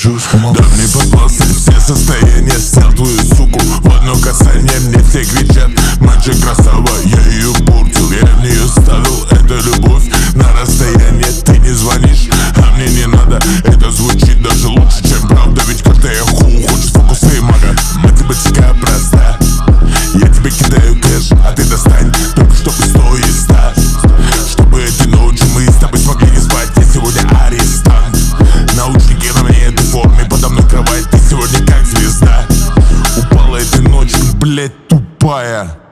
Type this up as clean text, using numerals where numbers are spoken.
чушь. Да мне попался все состояния, снял твою суку в одно касание, мне все кричат: мать же красава, я ее портил, я в нее ставил, это любовь на расстояние. Ты не звонишь, а мне не надо, это звучит даже лучше, чем правда. Ведь как-то я хочешь фокусы мага. Математика проста, я тебе кидаю кэш, а ты достань только чтобы 100 из 100. Чтобы этой ночью мы с тобой смогли не спать. Я сегодня арестант, наушники на мне, этой форме, подо мной кровать. Ты сегодня как звезда, упала этой ночью, блять, тупая.